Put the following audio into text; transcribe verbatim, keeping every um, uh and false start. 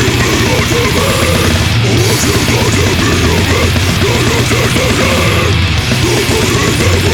What you gonna be of it? Gonna take the game.